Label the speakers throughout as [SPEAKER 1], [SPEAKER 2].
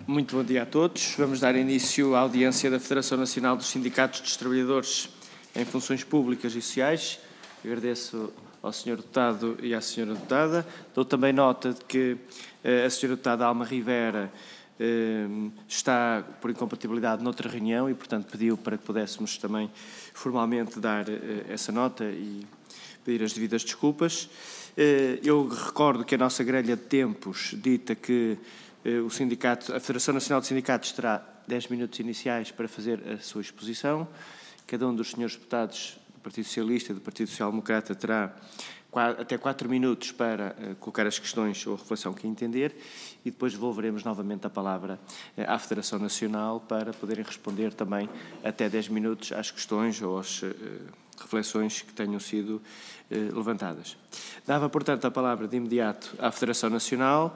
[SPEAKER 1] Muito bom dia a todos. Vamos dar início à audiência da Federação Nacional dos Sindicatos dos Trabalhadores em Funções Públicas e Sociais. Agradeço ao Sr. Deputado e à Sra. Deputada. Dou também nota de que a Sra. Deputada Alma Rivera está por incompatibilidade noutra reunião e, portanto, pediu para que pudéssemos também formalmente dar essa nota e pedir as devidas desculpas. Eu recordo que a nossa grelha de tempos dita que a Federação Nacional de Sindicatos terá 10 minutos iniciais para fazer a sua exposição. Cada um dos senhores deputados do Partido Socialista e do Partido Social Democrata terá até 4 minutos para colocar as questões ou a reflexão que entender e depois devolveremos novamente a palavra à Federação Nacional para poderem responder também até 10 minutos às questões ou às reflexões que tenham sido levantadas. Dava, portanto, a palavra de imediato à Federação Nacional.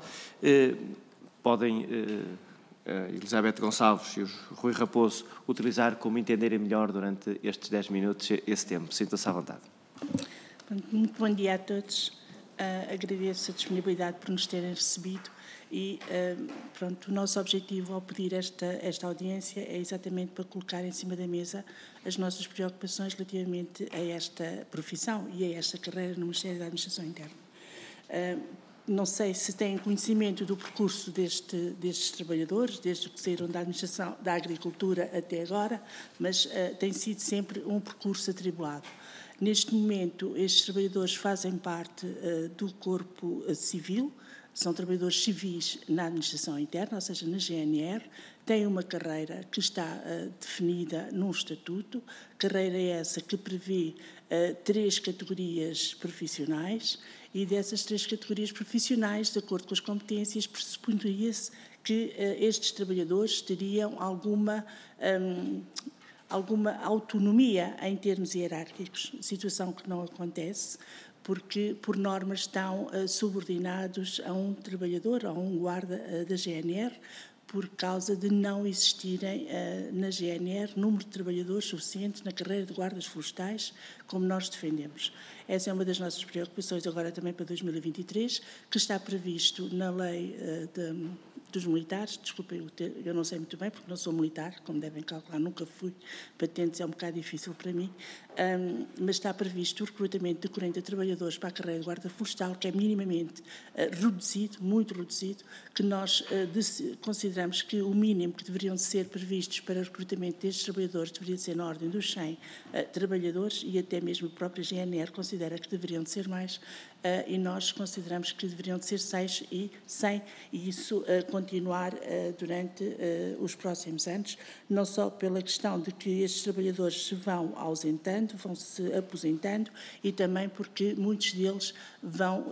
[SPEAKER 1] Podem Elizabeth Gonçalves e o Rui Raposo utilizar como entenderem melhor durante estes 10 minutos esse tempo. Sinta-se à vontade.
[SPEAKER 2] Muito bom dia a todos. Agradeço a disponibilidade por nos terem recebido e o nosso objetivo ao pedir esta audiência é exatamente para colocar em cima da mesa as nossas preocupações relativamente a esta profissão e a esta carreira no Ministério da Administração Interna. Não sei se têm conhecimento do percurso destes trabalhadores, desde que saíram da administração da agricultura até agora, mas tem sido sempre um percurso atribulado. Neste momento, estes trabalhadores fazem parte do corpo civil, são trabalhadores civis na administração interna, ou seja, na GNR, têm uma carreira que está definida num estatuto, carreira essa que prevê 3 categorias profissionais e dessas 3 categorias profissionais, de acordo com as competências, pressuporia-se que estes trabalhadores teriam alguma autonomia em termos hierárquicos, situação que não acontece, porque, por norma, estão subordinados a um trabalhador, a um guarda da GNR, por causa de não existirem na GNR número de trabalhadores suficientes na carreira de guardas florestais, como nós defendemos. Essa é uma das nossas preocupações agora também para 2023, que está previsto na lei dos militares. Desculpem, eu não sei muito bem, porque não sou militar, como devem calcular, nunca fui, patentes é um bocado difícil para mim, mas está previsto o recrutamento de 40 trabalhadores para a carreira de guarda florestal, que é minimamente reduzido, muito reduzido, que nós consideramos que o mínimo que deveriam ser previstos para o recrutamento destes trabalhadores deveria ser na ordem dos 100 trabalhadores e até mesmo a própria GNR considera que deveriam de ser mais e nós consideramos que deveriam de ser 6 e 100 e isso continuar durante os próximos anos, não só pela questão de que estes trabalhadores se vão ausentando, vão se aposentando e também porque muitos deles vão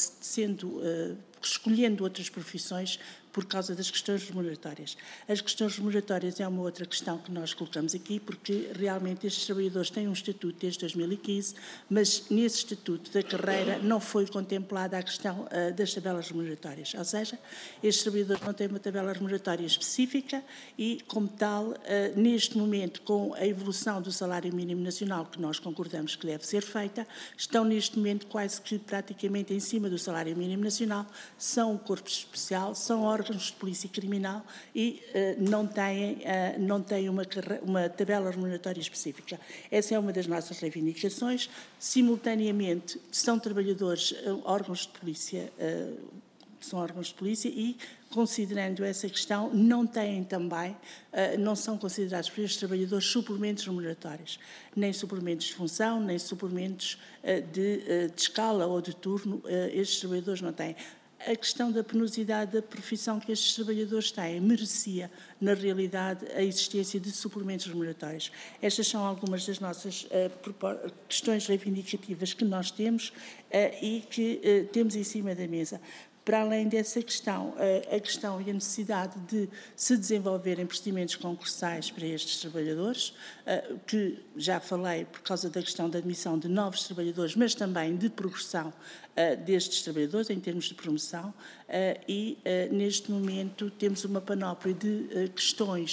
[SPEAKER 2] escolhendo outras profissões por causa das questões remuneratórias. As questões remuneratórias é uma outra questão que nós colocamos aqui, porque realmente estes trabalhadores têm um estatuto desde 2015, mas nesse estatuto da carreira não foi contemplada a questão das tabelas remuneratórias, ou seja, estes trabalhadores não têm uma tabela remuneratória específica e, como tal, neste momento, com a evolução do salário mínimo nacional, que nós concordamos que deve ser feita, estão neste momento quase que praticamente em cima do salário mínimo nacional, são um corpo especial, são órgãos de polícia criminal e não têm uma tabela remuneratória específica. Essa é uma das nossas reivindicações. Simultaneamente, são trabalhadores, órgãos de polícia, são órgãos de polícia e, considerando essa questão, não têm também, não são considerados por estes trabalhadores suplementos remuneratórios, nem suplementos de função, nem suplementos de escala ou de turno, estes trabalhadores não têm. A questão da penosidade da profissão que estes trabalhadores têm merecia, na realidade, a existência de suplementos remuneratórios. Estas são algumas das nossas questões reivindicativas que nós temos e que temos em cima da mesa. Para além dessa questão, a questão e a necessidade de se desenvolverem procedimentos concursais para estes trabalhadores, que já falei por causa da questão da admissão de novos trabalhadores, mas também de progressão destes trabalhadores em termos de promoção e neste momento temos uma panóplia de questões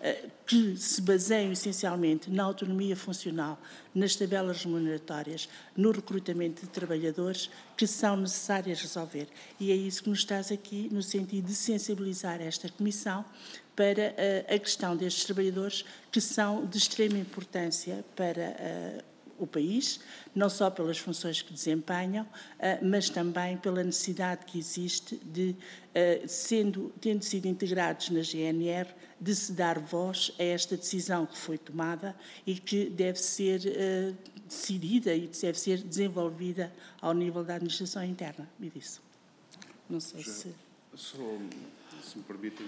[SPEAKER 2] que se baseiam essencialmente na autonomia funcional, nas tabelas remuneratórias, no recrutamento de trabalhadores, que são necessárias resolver. E é isso que nos traz aqui, no sentido de sensibilizar esta Comissão para a questão destes trabalhadores, que são de extrema importância para o país, não só pelas funções que desempenham, mas também pela necessidade que existe de, tendo sido integrados na GNR, de se dar voz a esta decisão que foi tomada e que deve ser decidida e deve ser desenvolvida ao nível da administração interna. E disso. Não sei se
[SPEAKER 3] me permitem.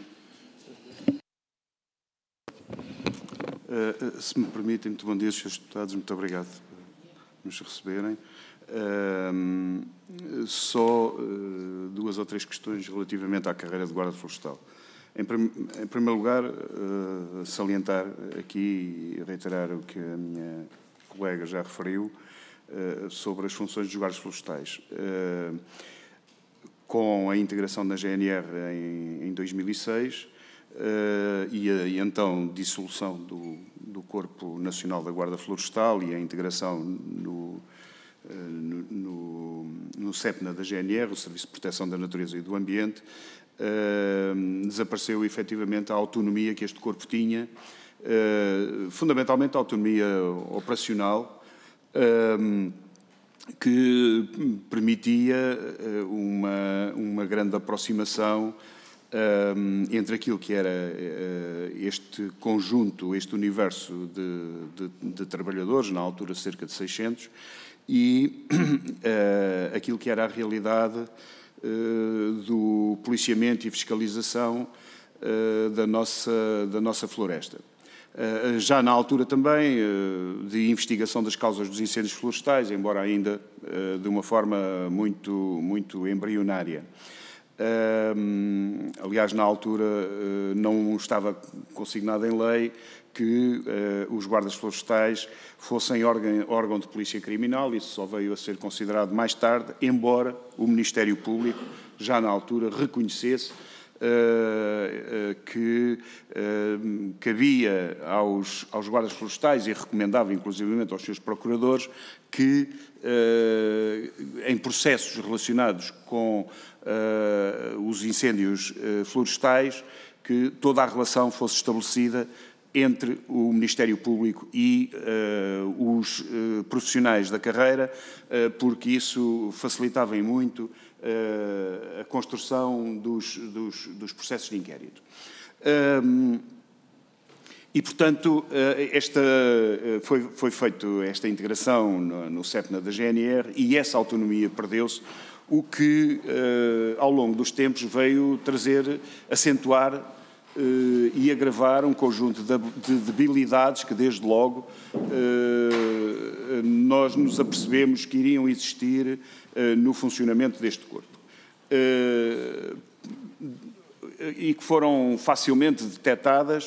[SPEAKER 3] Se me permitem, muito bom dia, Srs. Deputados, muito obrigado por nos receberem. Só 2 ou 3 questões relativamente à carreira de guarda florestal. Em primeiro lugar, salientar aqui e reiterar o que a minha colega já referiu sobre as funções dos guardas florestais. Com a integração da GNR em 2006, e então dissolução do Corpo Nacional da Guarda Florestal e a integração no CEPNA da GNR, o Serviço de Proteção da Natureza e do Ambiente, desapareceu efetivamente a autonomia que este corpo tinha, fundamentalmente a autonomia operacional, que permitia uma grande aproximação entre aquilo que era este conjunto, este universo de trabalhadores, na altura cerca de 600, e aquilo que era a realidade do policiamento e fiscalização da nossa floresta. Já na altura também de investigação das causas dos incêndios florestais, embora ainda de uma forma muito embrionária. Aliás, na altura não estava consignado em lei que os guardas florestais fossem órgão de polícia criminal, isso só veio a ser considerado mais tarde, embora o Ministério Público, já na altura, reconhecesse que cabia aos guardas florestais e recomendava, inclusivamente, aos seus procuradores que, em processos relacionados com os incêndios florestais, que toda a relação fosse estabelecida entre o Ministério Público e os profissionais da carreira, porque isso facilitava em muito a construção dos processos de inquérito. E, portanto, foi feita esta integração no CEPNA da GNR e essa autonomia perdeu-se, o que, ao longo dos tempos, veio acentuar e agravar um conjunto de debilidades que, desde logo, nós nos apercebemos que iriam existir no funcionamento deste corpo. E que foram facilmente detectadas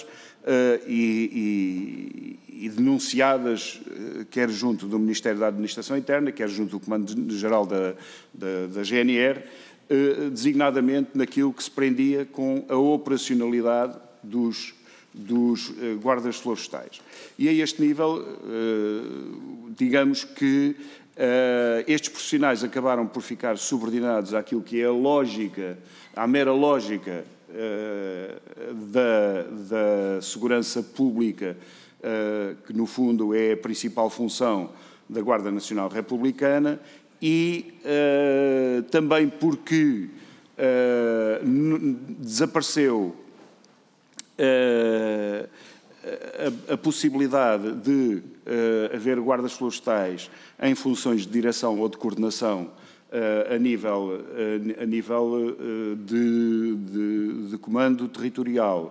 [SPEAKER 3] e denunciadas, quer junto do Ministério da Administração Interna, quer junto do Comando-Geral da GNR, designadamente naquilo que se prendia com a operacionalidade dos guardas florestais. E a este nível, digamos que estes profissionais acabaram por ficar subordinados àquilo que é à mera lógica da segurança pública, que no fundo é a principal função da Guarda Nacional Republicana, e também porque desapareceu a possibilidade de haver guardas florestais em funções de direção ou de coordenação a nível de comando territorial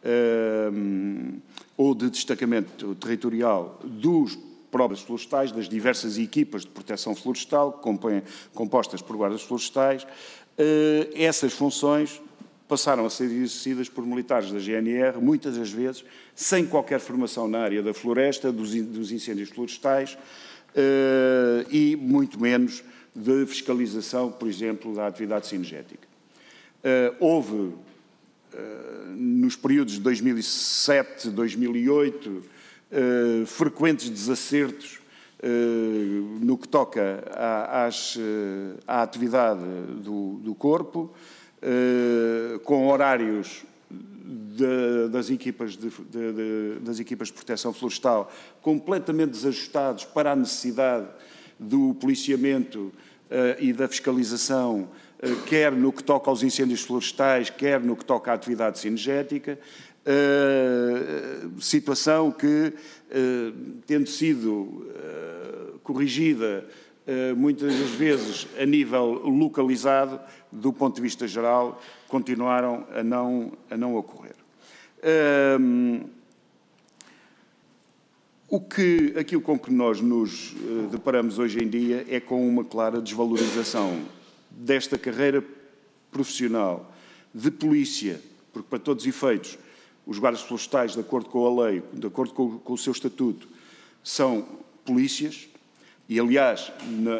[SPEAKER 3] ou de destacamento territorial dos próprios florestais, das diversas equipas de proteção florestal compostas por guardas florestais. Essas funções passaram a ser exercidas por militares da GNR, muitas das vezes sem qualquer formação na área da floresta, dos incêndios florestais e muito menos de fiscalização, por exemplo, da atividade cinegética. Houve, nos períodos de 2007, 2008, frequentes desacertos no que toca à atividade do Corpo, com horários das equipas de proteção florestal completamente desajustados para a necessidade do policiamento e da fiscalização, quer no que toca aos incêndios florestais, quer no que toca à atividade cinegética, situação que, tendo sido corrigida muitas das vezes a nível localizado, do ponto de vista geral, continuaram a não ocorrer. Aquilo com que nós nos deparamos hoje em dia é com uma clara desvalorização desta carreira profissional de polícia, porque, para todos os efeitos, os guardas florestais, de acordo com a lei, de acordo com o seu estatuto, são polícias e, aliás,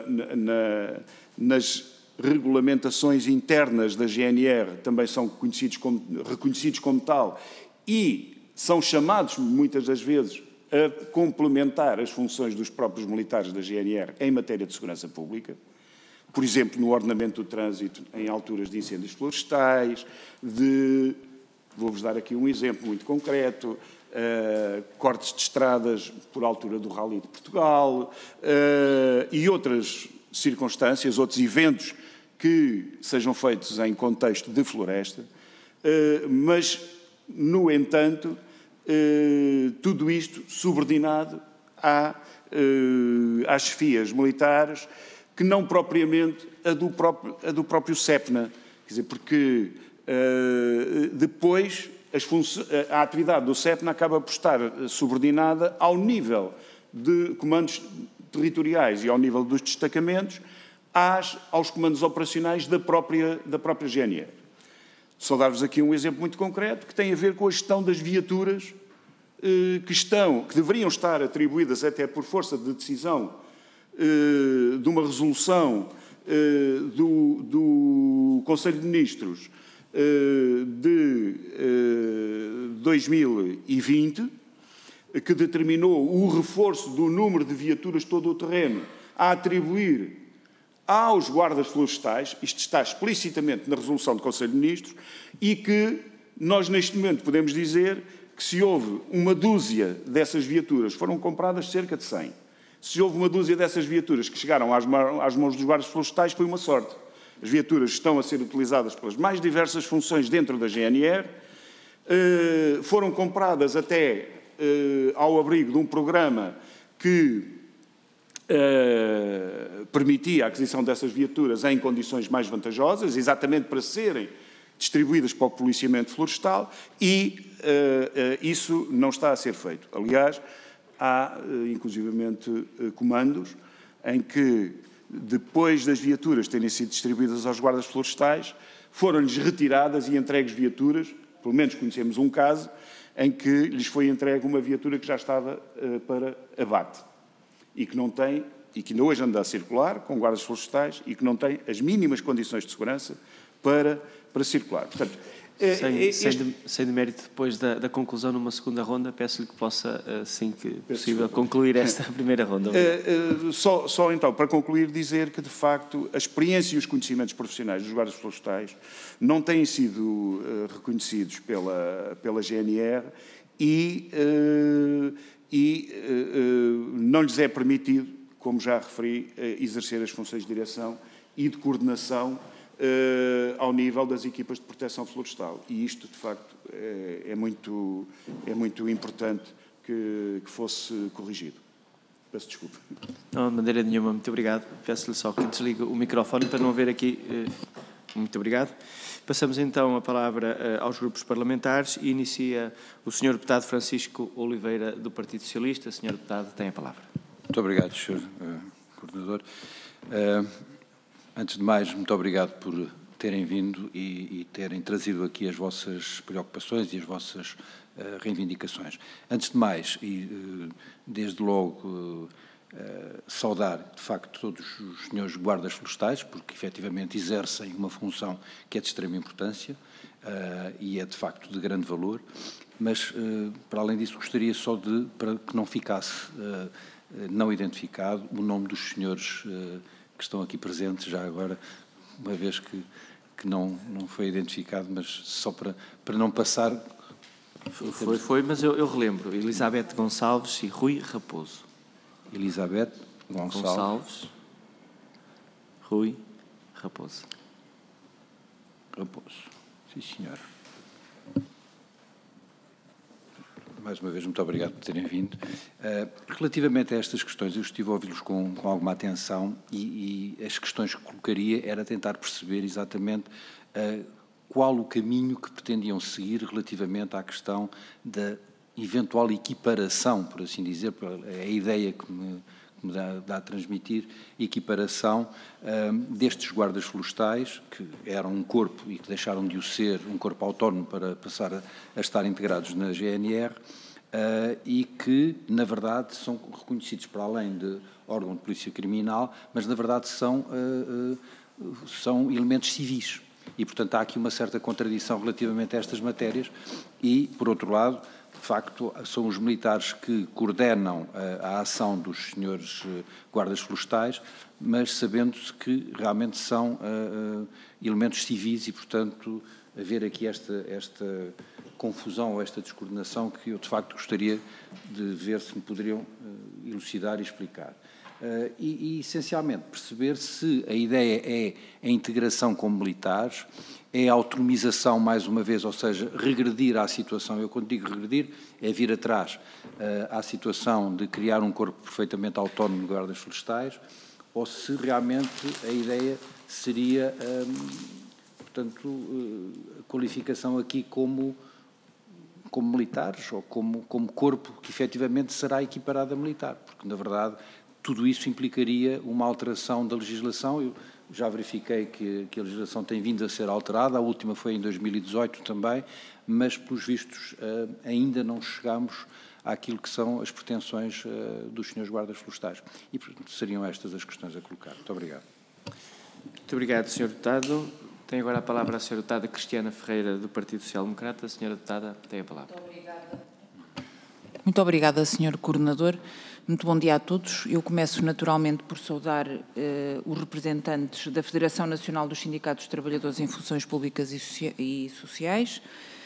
[SPEAKER 3] nas regulamentações internas da GNR também são reconhecidos como tal e são chamados, muitas das vezes, a complementar as funções dos próprios militares da GNR em matéria de segurança pública, por exemplo, no ordenamento do trânsito em alturas de incêndios florestais, vou-vos dar aqui um exemplo muito concreto, cortes de estradas por altura do Rally de Portugal e outras circunstâncias, outros eventos que sejam feitos em contexto de floresta, mas, no entanto, tudo isto subordinado às chefias militares, que não propriamente a do próprio CEPNA, quer dizer, porque depois a atividade do CEPNA acaba por estar subordinada ao nível de comandos territoriais e ao nível dos destacamentos, aos comandos operacionais da própria GNR. Só dar-vos aqui um exemplo muito concreto que tem a ver com a gestão das viaturas que deveriam estar atribuídas até por força de decisão de uma resolução do Conselho de Ministros de 2020, que determinou o reforço do número de viaturas todo o terreno a atribuir aos guardas florestais. Isto está explicitamente na resolução do Conselho de Ministros, e que nós neste momento podemos dizer que se houve uma dúzia dessas viaturas, foram compradas cerca de 100, se houve uma dúzia dessas viaturas que chegaram às mãos dos guardas florestais, foi uma sorte. As viaturas estão a ser utilizadas pelas mais diversas funções dentro da GNR, foram compradas até ao abrigo de um programa que permitia a aquisição dessas viaturas em condições mais vantajosas, exatamente para serem distribuídas para o policiamento florestal, e isso não está a ser feito. Aliás, há inclusivamente comandos em que, depois das viaturas terem sido distribuídas aos guardas florestais, foram-lhes retiradas e entregues viaturas, pelo menos conhecemos um caso, em que lhes foi entregue uma viatura que já estava para abate e que não tem, e que ainda hoje anda a circular com guardas florestais e que não tem as mínimas condições de segurança para circular. Portanto,
[SPEAKER 1] sem demérito, depois da conclusão numa segunda ronda, peço-lhe que possa, assim que possível, concluir esta primeira ronda.
[SPEAKER 3] Só então, para concluir, dizer que, de facto, a experiência e os conhecimentos profissionais dos guardas florestais não têm sido reconhecidos pela GNR e não lhes é permitido, como já referi, exercer as funções de direção e de coordenação ao nível das equipas de proteção florestal. E isto, de facto, é muito importante que fosse corrigido. Peço desculpa.
[SPEAKER 1] Não, de maneira nenhuma. Muito obrigado. Peço-lhe só que desligue o microfone para não haver aqui... Muito obrigado. Passamos então a palavra aos grupos parlamentares e inicia o Sr. Deputado Francisco Oliveira, do Partido Socialista. Sr. Deputado, tem a palavra.
[SPEAKER 4] Muito obrigado, Sr. Coordenador. Antes de mais, muito obrigado por terem vindo e terem trazido aqui as vossas preocupações e as vossas reivindicações. Antes de mais, e desde logo saudar, de facto, todos os senhores guardas florestais, porque efetivamente exercem uma função que é de extrema importância, e é de facto de grande valor, mas para além disso gostaria só para que não ficasse não identificado o nome dos senhores que estão aqui presentes já agora, uma vez que não foi identificado, mas só para não passar...
[SPEAKER 1] Foi, mas eu relembro. Elizabeth Gonçalves e Rui Raposo.
[SPEAKER 4] Elizabeth Gonçalves.
[SPEAKER 1] Rui Raposo.
[SPEAKER 4] Sim, senhor. Mais uma vez, muito obrigado por terem vindo. Relativamente a estas questões, eu estive a ouvi-los com alguma atenção e as questões que colocaria era tentar perceber exatamente qual o caminho que pretendiam seguir relativamente à questão da eventual equiparação, por assim dizer, é a ideia que me dá a transmitir, equiparação destes guardas florestais, que eram um corpo e que deixaram de o ser, um corpo autónomo para passar a estar integrados na GNR, e que, na verdade, são reconhecidos para além de órgão de polícia criminal, mas, na verdade, são elementos civis. E, portanto, há aqui uma certa contradição relativamente a estas matérias e, por outro lado, de facto, são os militares que coordenam a ação dos senhores guardas florestais, mas sabendo-se que realmente são elementos civis e, portanto, haver aqui esta confusão ou esta descoordenação que eu, de facto, gostaria de ver se me poderiam elucidar e explicar. E, essencialmente, perceber se a ideia é a integração com militares, é a autonomização, mais uma vez, ou seja, regredir à situação. Eu, quando digo regredir, é vir atrás à situação de criar um corpo perfeitamente autónomo de guardas florestais, ou se realmente a ideia seria, portanto, a qualificação aqui como militares, ou como corpo que efetivamente será equiparado a militar, porque, na verdade, tudo isso implicaria uma alteração da legislação. Eu já verifiquei que a legislação tem vindo a ser alterada, a última foi em 2018 também, mas, pelos vistos, ainda não chegamos àquilo que são as pretensões dos senhores guardas florestais. E, portanto, seriam estas as questões a colocar. Muito obrigado.
[SPEAKER 1] Muito obrigado, Sr. Deputado. Tem agora a palavra a Sra. Deputada Cristiana Ferreira, do Partido Social Democrata. Sra. Deputada, tem a palavra.
[SPEAKER 5] Muito obrigada, Sr. Coordenador. Muito bom dia a todos. Eu começo naturalmente por saudar os representantes da Federação Nacional dos Sindicatos de Trabalhadores em Funções Públicas e Sociais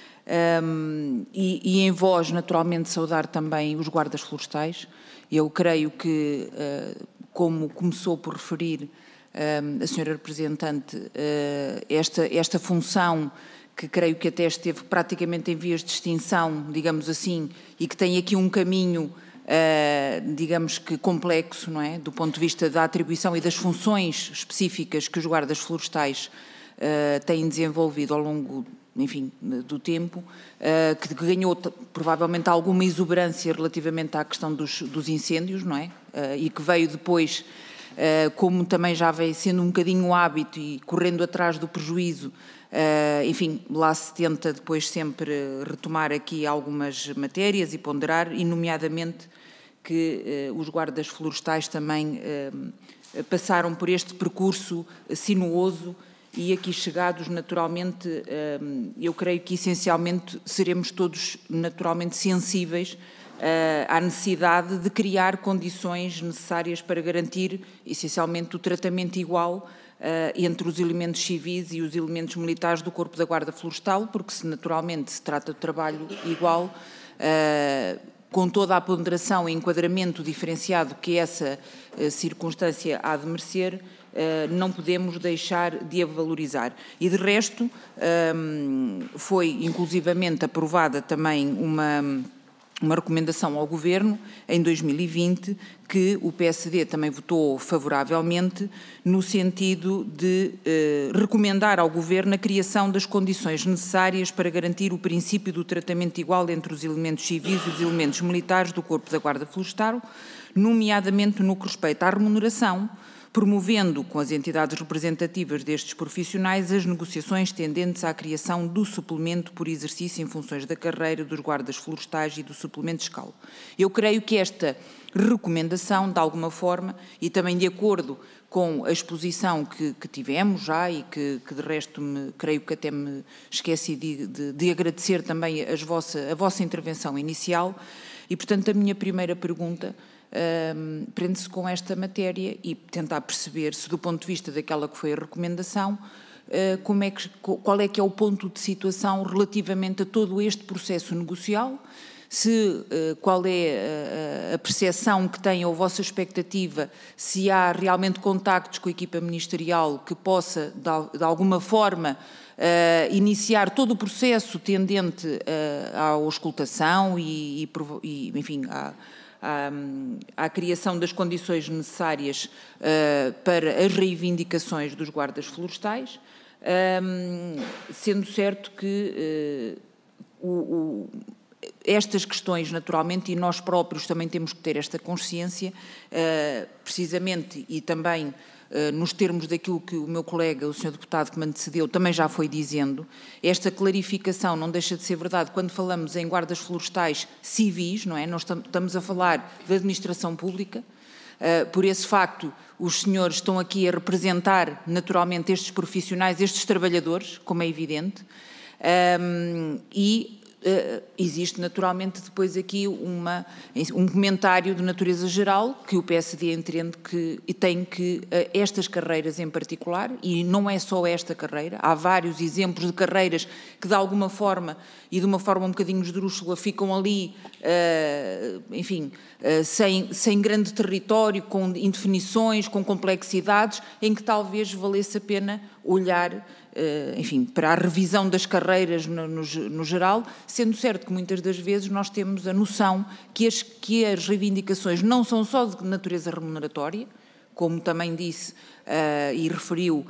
[SPEAKER 5] e em voz, naturalmente, saudar também os guardas florestais. Eu creio que, como começou por referir a senhora representante, esta função que creio que até esteve praticamente em vias de extinção, digamos assim, e que tem aqui um caminho, digamos que complexo, não é? Do ponto de vista da atribuição e das funções específicas que os guardas florestais têm desenvolvido ao longo, enfim, do tempo, que ganhou provavelmente alguma exuberância relativamente à questão dos incêndios, não é? E que veio depois, como também já veio sendo um bocadinho o hábito e correndo atrás do prejuízo, enfim, lá se tenta depois sempre retomar aqui algumas matérias e ponderar, e nomeadamente que os guardas florestais também passaram por este percurso sinuoso e aqui chegados, naturalmente, eu creio que essencialmente seremos todos naturalmente sensíveis à necessidade de criar condições necessárias para garantir, essencialmente, o tratamento igual entre os elementos civis e os elementos militares do Corpo da Guarda Florestal, porque naturalmente se trata de trabalho igual, com toda a ponderação e enquadramento diferenciado que essa circunstância há de merecer, não podemos deixar de a valorizar. E de resto, foi inclusivamente aprovada também uma recomendação ao Governo, em 2020, que o PSD também votou favoravelmente, no sentido de recomendar ao Governo a criação das condições necessárias para garantir o princípio do tratamento igual entre os elementos civis e os elementos militares do Corpo da Guarda Florestal, nomeadamente no que respeita à remuneração, promovendo com as entidades representativas destes profissionais as negociações tendentes à criação do suplemento por exercício em funções da carreira dos guardas florestais e do suplemento de escala. Eu creio que esta recomendação, de alguma forma, e também de acordo com a exposição que tivemos já e que de resto creio que até me esqueci de agradecer também a vossa intervenção inicial e, portanto, a minha primeira pergunta prende-se com esta matéria e tentar perceber se, do ponto de vista daquela que foi a recomendação, qual é que é o ponto de situação relativamente a todo este processo negocial, qual é a percepção que tem ou a vossa expectativa, se há realmente contactos com a equipa ministerial que possa, de alguma forma, iniciar todo o processo tendente à auscultação e enfim, à criação das condições necessárias para as reivindicações dos guardas florestais, sendo certo que estas questões, naturalmente, e nós próprios também temos que ter esta consciência, precisamente, e também nos termos daquilo que o meu colega, o Sr. Deputado que me antecedeu, também já foi dizendo, esta clarificação não deixa de ser verdade quando falamos em guardas florestais civis, não é? Nós estamos a falar da administração pública. Por esse facto, os senhores estão aqui a representar, naturalmente, estes profissionais, estes trabalhadores, como é evidente, e existe naturalmente depois aqui um comentário de natureza geral que o PSD entende que tem que estas carreiras em particular, e não é só esta carreira, há vários exemplos de carreiras que de alguma forma e de uma forma um bocadinho esdrúxula ficam ali, enfim, sem grande território, com indefinições, com complexidades, em que talvez valesse a pena olhar, enfim, para a revisão das carreiras no geral, sendo certo que muitas das vezes nós temos a noção que as reivindicações não são só de natureza remuneratória, como também disse e referiu,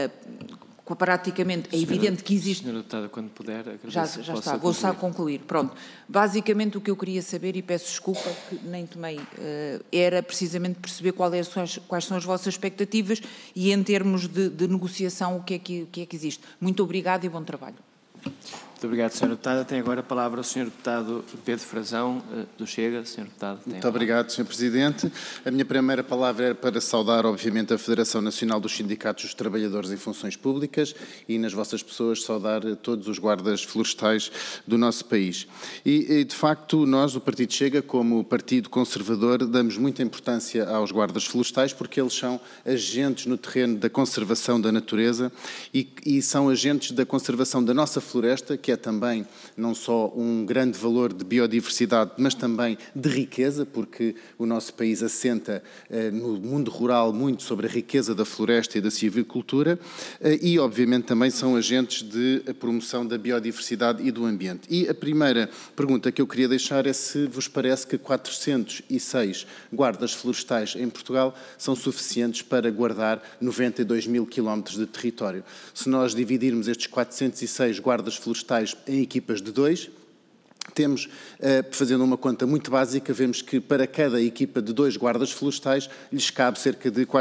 [SPEAKER 5] praticamente, é evidente que existe...
[SPEAKER 1] Senhora Deputada, quando puder...
[SPEAKER 5] Já está, vou só concluir. Pronto. Basicamente o que eu queria saber, e peço desculpa que nem tomei, era precisamente perceber quais são as vossas expectativas e em termos de negociação o que é que existe. Muito obrigado e bom trabalho.
[SPEAKER 1] Muito obrigado, Sra. Deputada. Tem agora a palavra o Sr. Deputado Pedro Frazão, do Chega. Sr. Deputado, tem
[SPEAKER 6] Muito obrigado, Sr. Presidente. A minha primeira palavra era para saudar, obviamente, a Federação Nacional dos Sindicatos dos Trabalhadores em Funções Públicas e, nas vossas pessoas, saudar todos os guardas florestais do nosso país. E, de facto, nós, o Partido Chega, como Partido Conservador, damos muita importância aos guardas florestais porque eles são agentes no terreno da conservação da natureza e são agentes da conservação da nossa floresta, que é também não só um grande valor de biodiversidade, mas também de riqueza, porque o nosso país assenta no mundo rural muito sobre a riqueza da floresta e da silvicultura e, obviamente, também são agentes de promoção da biodiversidade e do ambiente. E a primeira pergunta que eu queria deixar é se vos parece que 406 guardas florestais em Portugal são suficientes para guardar 92 mil quilómetros de território. Se nós dividirmos estes 406 guardas florestais em equipas de 2, temos, fazendo uma conta muito básica, vemos que para cada equipa de 2 guardas florestais lhes cabe cerca de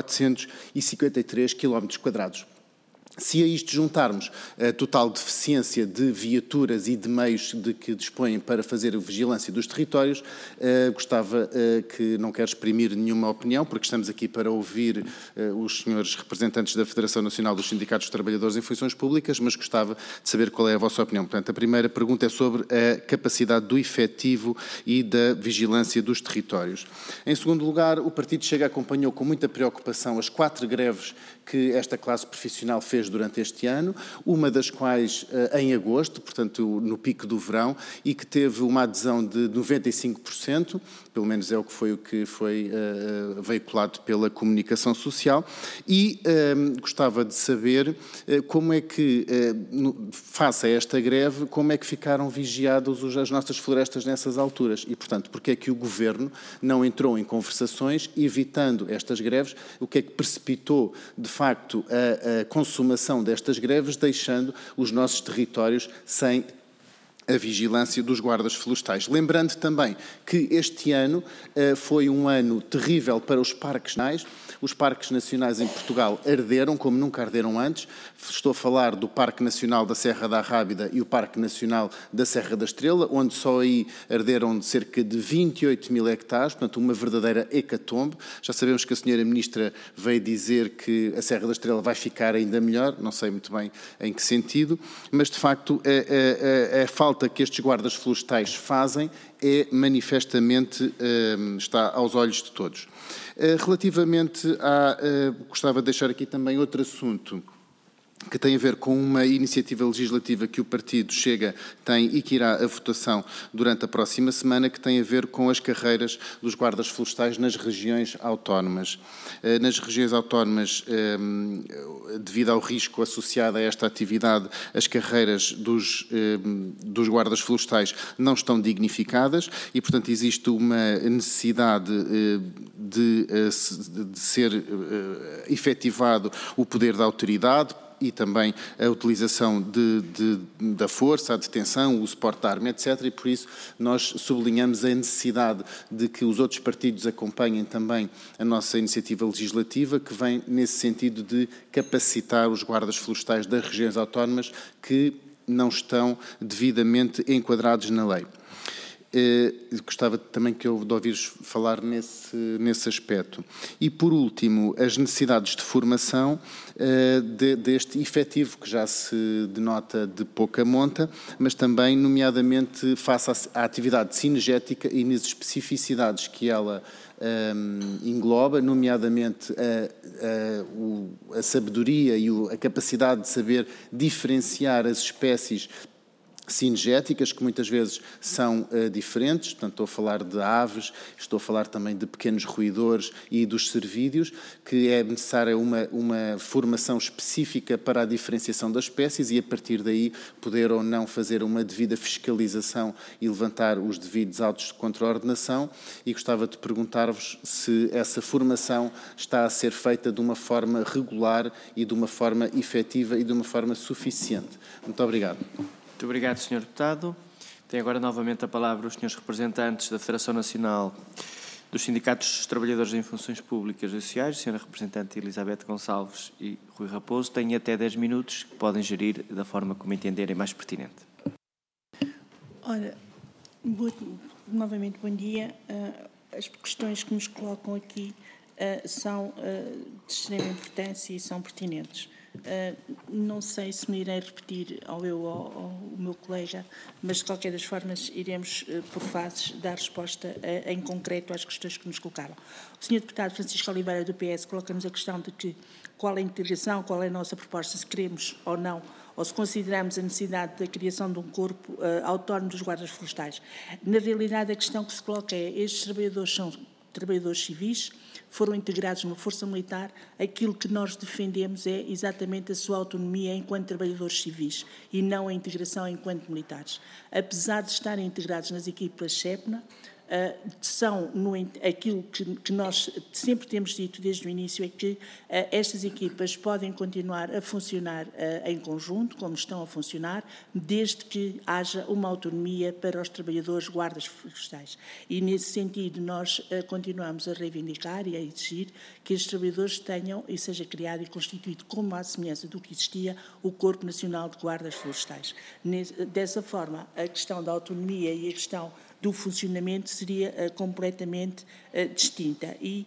[SPEAKER 6] 453 km². Se a isto juntarmos a total deficiência de viaturas e de meios de que dispõem para fazer a vigilância dos territórios, gostava que, não quero exprimir nenhuma opinião, porque estamos aqui para ouvir os senhores representantes da Federação Nacional dos Sindicatos dos Trabalhadores em Funções Públicas, mas gostava de saber qual é a vossa opinião. Portanto, a primeira pergunta é sobre a capacidade do efetivo e da vigilância dos territórios. Em segundo lugar, o Partido Chega acompanhou com muita preocupação as 4 greves que esta classe profissional fez durante este ano, uma das quais em agosto, portanto no pico do verão, e que teve uma adesão de 95%, pelo menos é o que foi veiculado pela comunicação social, e gostava de saber como é que, face a esta greve, como é que ficaram vigiadas as nossas florestas nessas alturas e, portanto, porque é que o Governo não entrou em conversações evitando estas greves, o que é que precipitou, de facto, a consumação destas greves, deixando os nossos territórios sem a vigilância dos guardas florestais. Lembrando também que este ano foi um ano terrível para os parques nacionais. Os parques nacionais em Portugal arderam, como nunca arderam antes. Estou a falar do Parque Nacional da Serra da Arrábida e o Parque Nacional da Serra da Estrela, onde só aí arderam cerca de 28 mil hectares, portanto uma verdadeira hecatombe. Já sabemos que a senhora Ministra veio dizer que a Serra da Estrela vai ficar ainda melhor, não sei muito bem em que sentido, mas de facto a falta que estes guardas florestais fazem é manifestamente, está aos olhos de todos. Relativamente gostava de deixar aqui também outro assunto que tem a ver com uma iniciativa legislativa que o Partido Chega tem e que irá à votação durante a próxima semana, que tem a ver com as carreiras dos guardas florestais nas regiões autónomas. Nas regiões autónomas, devido ao risco associado a esta atividade, as carreiras dos guardas florestais não estão dignificadas e, portanto, existe uma necessidade de ser efetivado o poder da autoridade e também a utilização da força, a detenção, o suporte da arma, etc. E por isso nós sublinhamos a necessidade de que os outros partidos acompanhem também a nossa iniciativa legislativa, que vem nesse sentido de capacitar os guardas florestais das regiões autónomas que não estão devidamente enquadrados na lei. Gostava também de ouvir-vos falar nesse aspecto. E, por último, as necessidades de formação deste efetivo, que já se denota de pouca monta, mas também, nomeadamente, face à atividade cinegética e nas especificidades que ela engloba, nomeadamente a sabedoria e a capacidade de saber diferenciar as espécies cinegéticas, que muitas vezes são diferentes, portanto estou a falar de aves, estou a falar também de pequenos roedores e dos cervídeos, que é necessária uma formação específica para a diferenciação das espécies e a partir daí poder ou não fazer uma devida fiscalização e levantar os devidos autos de contraordenação e gostava de perguntar-vos se essa formação está a ser feita de uma forma regular e de uma forma efetiva e de uma forma suficiente. Muito obrigado.
[SPEAKER 1] Muito obrigado, Sr. Deputado. Tem agora novamente a palavra os senhores representantes da Federação Nacional dos Sindicatos dos Trabalhadores em Funções Públicas e Sociais, a senhora representante Elizabeth Gonçalves e Rui Raposo. Têm até 10 minutos que podem gerir da forma como entenderem mais pertinente.
[SPEAKER 2] Ora, novamente bom dia. As questões que nos colocam aqui são de extrema importância e são pertinentes. Não sei se me irei repetir ao meu colega, mas de qualquer das formas iremos por fases dar resposta em concreto às questões que nos colocaram. O Sr. Deputado Francisco Oliveira do PS coloca-nos a questão de que qual é a integração, qual é a nossa proposta, se queremos ou não, ou se consideramos a necessidade da criação de um corpo autónomo dos guardas florestais. Na realidade, a questão que se coloca é: estes trabalhadores são trabalhadores civis, foram integrados numa força militar, aquilo que nós defendemos é exatamente a sua autonomia enquanto trabalhadores civis e não a integração enquanto militares. Apesar de estarem integrados nas equipas SEPNA, são aquilo que nós sempre temos dito desde o início, é que estas equipas podem continuar a funcionar em conjunto, como estão a funcionar, desde que haja uma autonomia para os trabalhadores guardas florestais. E, nesse sentido, nós continuamos a reivindicar e a exigir que estes trabalhadores tenham e seja criado e constituído, como à semelhança do que existia, o Corpo Nacional de Guardas Florestais. Dessa forma, a questão da autonomia e a questão do funcionamento seria completamente distinta e,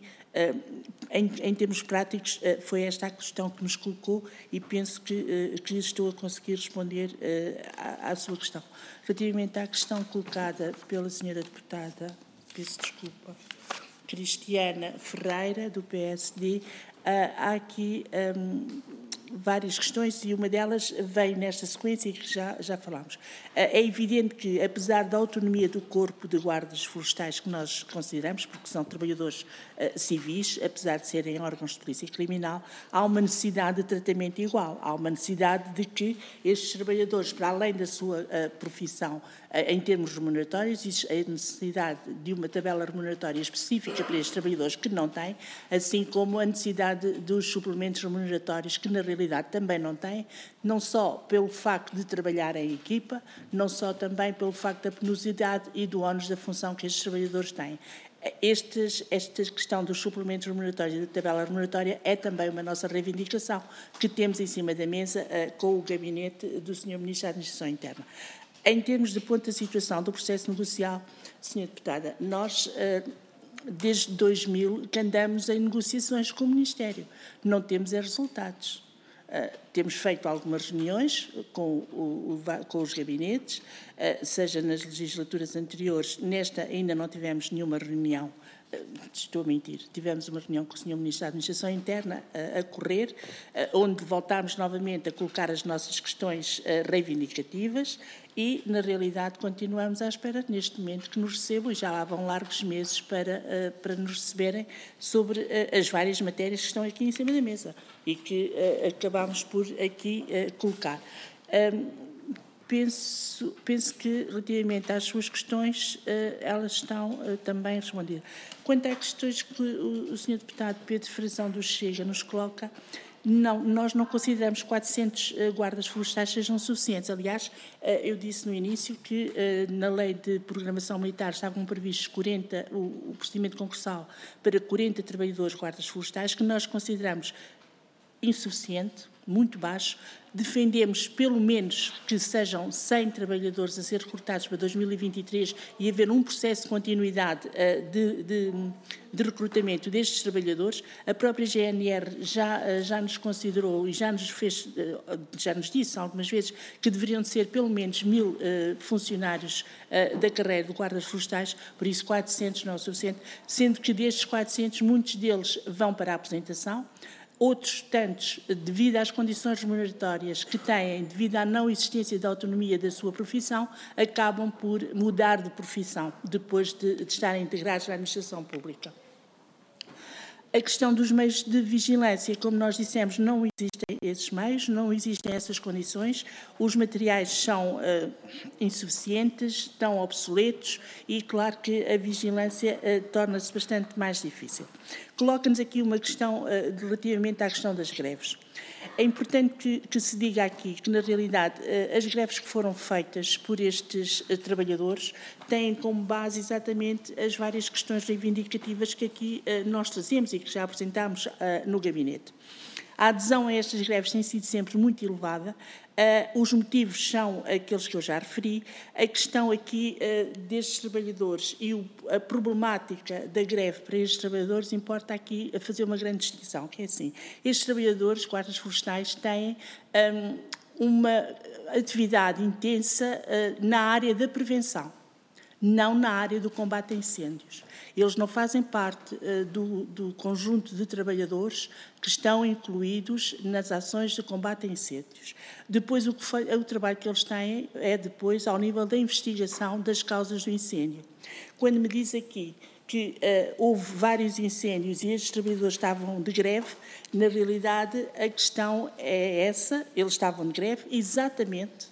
[SPEAKER 2] em termos práticos, foi esta a questão que nos colocou e penso que estou a conseguir responder à sua questão. Relativamente à questão colocada pela senhora deputada, peço desculpa, Cristiana Ferreira, do PSD, há aqui várias questões e uma delas vem nesta sequência e que já falámos. É evidente que, apesar da autonomia do corpo de guardas florestais que nós consideramos, porque são trabalhadores civis, apesar de serem órgãos de polícia criminal, há uma necessidade de tratamento igual. Há uma necessidade de que estes trabalhadores, para além da sua profissão Em termos remuneratórios, existe a necessidade de uma tabela remuneratória específica para estes trabalhadores que não têm, assim como a necessidade dos suplementos remuneratórios que, na realidade, também não têm, não só pelo facto de trabalhar em equipa, não só também pelo facto da penosidade e do ónus da função que estes trabalhadores têm. Esta questão dos suplementos remuneratórios e da tabela remuneratória é também uma nossa reivindicação que temos em cima da mesa com o gabinete do Sr. Ministro da Administração Interna. Em termos de ponto da situação do processo negocial, Sra. Deputada, nós, desde 2000, que andamos em negociações com o Ministério. Não temos resultados. Temos feito algumas reuniões com os gabinetes, seja nas legislaturas anteriores, nesta ainda não tivemos nenhuma reunião, estou a mentir, tivemos uma reunião com o Sr. Ministro da Administração Interna a correr, onde voltámos novamente a colocar as nossas questões reivindicativas e, na realidade, continuamos à espera, neste momento, que nos recebam, e já lá vão largos meses para nos receberem sobre as várias matérias que estão aqui em cima da mesa e que acabamos por aqui colocar. Penso que, relativamente às suas questões, elas estão também respondidas. Quanto às questões que o Sr. Deputado Pedro Frazão do Chega nos coloca, não, nós não consideramos que 400 guardas florestais sejam suficientes. Aliás, eu disse no início que na lei de programação militar estavam previstos 40, o procedimento concursal para 40 trabalhadores guardas florestais, que nós consideramos insuficiente, muito baixo. Defendemos, pelo menos, que sejam 100 trabalhadores a ser recrutados para 2023 e haver um processo de continuidade de recrutamento destes trabalhadores. A própria GNR já nos considerou e já nos disse algumas vezes que deveriam ser pelo menos 1000 funcionários da carreira de guardas florestais, por isso 400 não é o suficiente, sendo que destes 400, muitos deles vão para a aposentação. Outros tantos, devido às condições remuneratórias que têm, devido à não existência de autonomia da sua profissão, acabam por mudar de profissão, depois de estarem integrados na administração pública. A questão dos meios de vigilância, como nós dissemos, não existem esses meios, não existem essas condições, os materiais são insuficientes, estão obsoletos e, claro, que a vigilância torna-se bastante mais difícil. Coloca-nos aqui uma questão relativamente à questão das greves. É importante que se diga aqui que, na realidade, as greves que foram feitas por estes trabalhadores têm como base exatamente as várias questões reivindicativas que aqui nós trazemos e que já apresentámos no gabinete. A adesão a estas greves tem sido sempre muito elevada. Os motivos são aqueles que eu já referi. A questão aqui destes trabalhadores e a problemática da greve para estes trabalhadores importa aqui fazer uma grande distinção, que é assim. Estes trabalhadores, guardas florestais, têm uma atividade intensa na área da prevenção, não na área do combate a incêndios. Eles não fazem parte do conjunto de trabalhadores que estão incluídos nas ações de combate a incêndios. Depois, o trabalho que eles têm é depois ao nível da investigação das causas do incêndio. Quando me diz aqui que houve vários incêndios e estes trabalhadores estavam de greve, na realidade a questão é essa, eles estavam de greve exatamente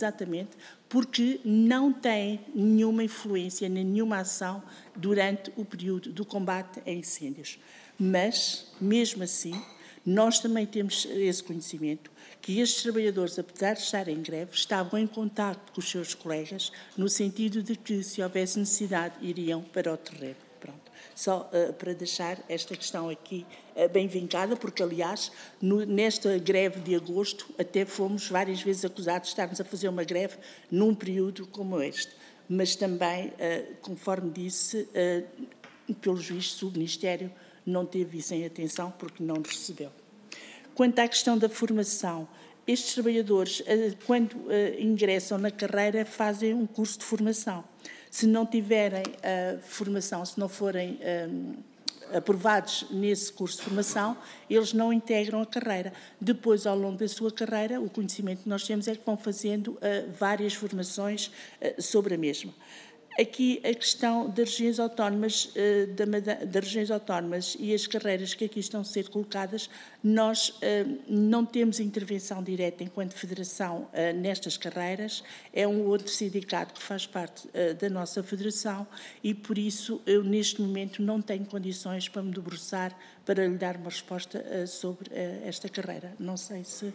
[SPEAKER 2] porque não têm nenhuma influência, nem nenhuma ação durante o período do combate a incêndios. Mas, mesmo assim, nós também temos esse conhecimento que estes trabalhadores, apesar de estarem em greve, estavam em contacto com os seus colegas, no sentido de que, se houvesse necessidade, iriam para o terreno. Pronto. Só para deixar esta questão aqui bem vincada, porque, aliás, nesta greve de agosto, até fomos várias vezes acusados de estarmos a fazer uma greve num período como este. Mas também, conforme disse, pelos vistos, o Ministério não teve isso em atenção porque não nos recebeu. Quanto à questão da formação, estes trabalhadores, quando ingressam na carreira, fazem um curso de formação. Se não tiverem formação, se não forem aprovados nesse curso de formação, eles não integram a carreira. Depois, ao longo da sua carreira, o conhecimento que nós temos é que vão fazendo várias formações sobre a mesma. Aqui a questão das regiões autónomas, das regiões autónomas e as carreiras que aqui estão a ser colocadas, nós não temos intervenção direta enquanto federação nestas carreiras, é um outro sindicato que faz parte da nossa federação e por isso eu neste momento não tenho condições para me debruçar para lhe dar uma resposta sobre esta carreira. Não sei se...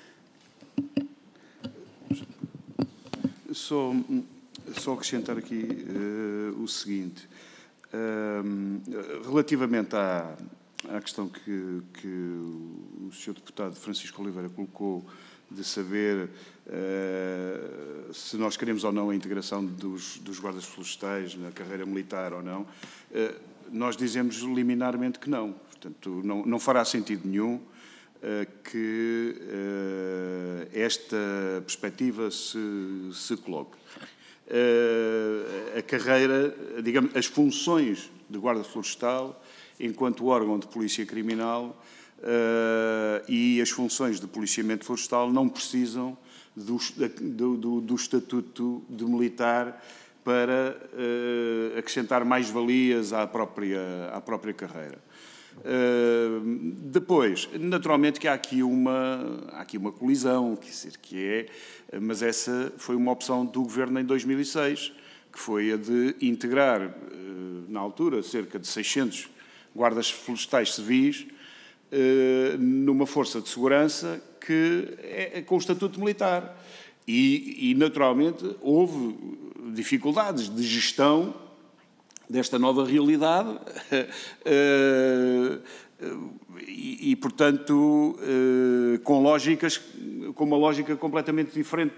[SPEAKER 3] Só acrescentar aqui o seguinte, relativamente à questão que o Sr. Deputado Francisco Oliveira colocou de saber se nós queremos ou não a integração dos guardas florestais na carreira militar ou não, nós dizemos liminarmente que não. Portanto, não fará sentido nenhum que esta perspectiva se coloque. A carreira, digamos, as funções de guarda florestal, enquanto órgão de polícia criminal, e as funções de policiamento florestal não precisam do estatuto de militar para acrescentar mais-valias à própria carreira. Depois, naturalmente que há aqui uma colisão, mas essa foi uma opção do Governo em 2006, que foi a de integrar, na altura, cerca de 600 guardas florestais civis numa força de segurança com o estatuto militar. E, naturalmente, houve dificuldades de gestão desta nova realidade portanto, com uma lógica completamente diferente.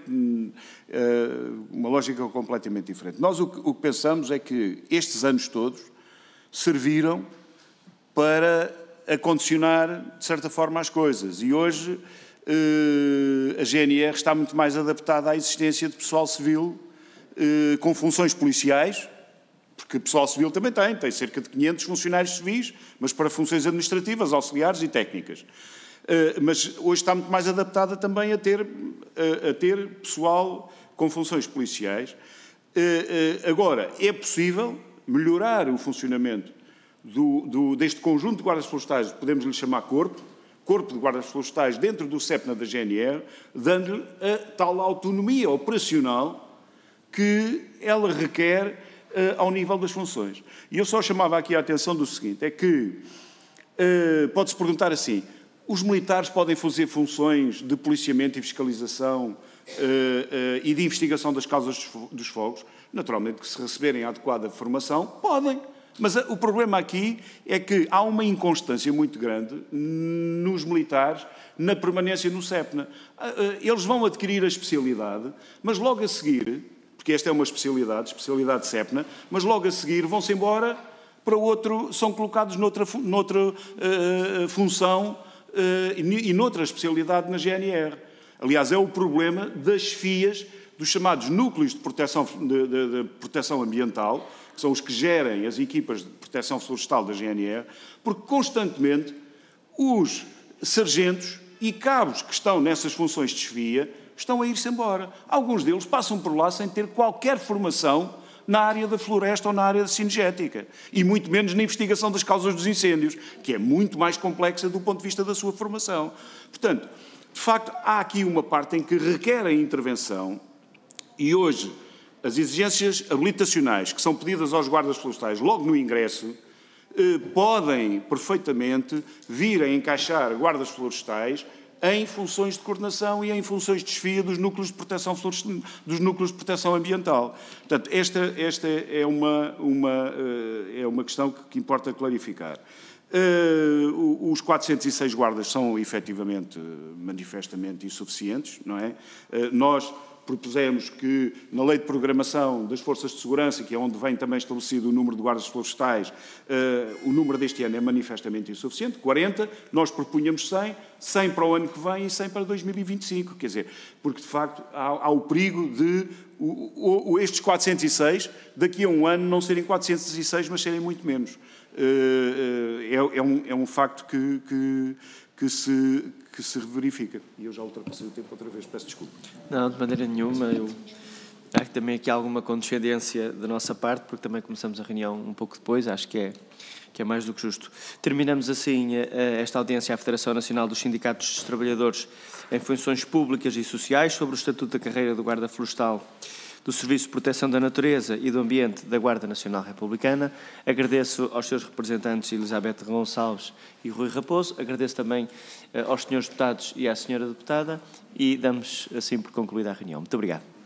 [SPEAKER 3] Nós o que pensamos é que estes anos todos serviram para acondicionar, de certa forma, as coisas. E hoje a GNR está muito mais adaptada à existência de pessoal civil com funções policiais, porque o pessoal civil também tem cerca de 500 funcionários civis, mas para funções administrativas, auxiliares e técnicas. Mas hoje está muito mais adaptada também a ter pessoal com funções policiais. Agora, é possível melhorar o funcionamento deste conjunto de guardas florestais, podemos lhe chamar corpo de guardas florestais dentro do CEPNA da GNR, dando-lhe a tal autonomia operacional que ela requer ao nível das funções. E eu só chamava aqui a atenção do seguinte, é que pode-se perguntar assim, os militares podem fazer funções de policiamento e fiscalização e de investigação das causas dos fogos? Naturalmente que se receberem a adequada formação, podem. Mas o problema aqui é que há uma inconstância muito grande nos militares na permanência no CEPNA. Eles vão adquirir a especialidade, mas logo a seguir, porque esta é uma especialidade CEPNA, mas logo a seguir vão-se embora para outro, são colocados noutra função e noutra especialidade na GNR. Aliás, é o problema das FIAs, dos chamados núcleos de proteção ambiental, que são os que gerem as equipas de proteção florestal da GNR, porque constantemente os sargentos e cabos que estão nessas funções de chefia estão a ir-se embora. Alguns deles passam por lá sem ter qualquer formação na área da floresta ou na área cinegética, e muito menos na investigação das causas dos incêndios, que é muito mais complexa do ponto de vista da sua formação. Portanto, de facto, há aqui uma parte em que requerem intervenção, e hoje as exigências habilitacionais que são pedidas aos guardas florestais logo no ingresso podem perfeitamente vir a encaixar guardas florestais em funções de coordenação e em funções de chefia dos núcleos de proteção ambiental. Portanto, esta é uma questão que importa clarificar. Os 406 guardas são efetivamente, manifestamente insuficientes, não é? Nós propusemos que, na lei de programação das forças de segurança, que é onde vem também estabelecido o número de guardas florestais, o número deste ano é manifestamente insuficiente, 40, nós propunhamos 100 para o ano que vem e 100 para 2025, quer dizer, porque de facto há o perigo de estes 406, daqui a um ano não serem 406, mas serem muito menos. É um facto que se verifica. E eu já ultrapassei o tempo outra vez, peço desculpa.
[SPEAKER 1] Não, de maneira nenhuma. Há também aqui alguma condescendência da nossa parte, porque também começamos a reunião um pouco depois, acho que é mais do que justo. Terminamos assim esta audiência à Federação Nacional dos Sindicatos dos Trabalhadores em Funções Públicas e Sociais sobre o Estatuto da Carreira do Guarda Florestal, do Serviço de Proteção da Natureza e do Ambiente da Guarda Nacional Republicana. Agradeço aos seus representantes Elizabeth Gonçalves e Rui Raposo, agradeço também aos senhores deputados e à senhora deputada e damos assim por concluída a reunião. Muito obrigado.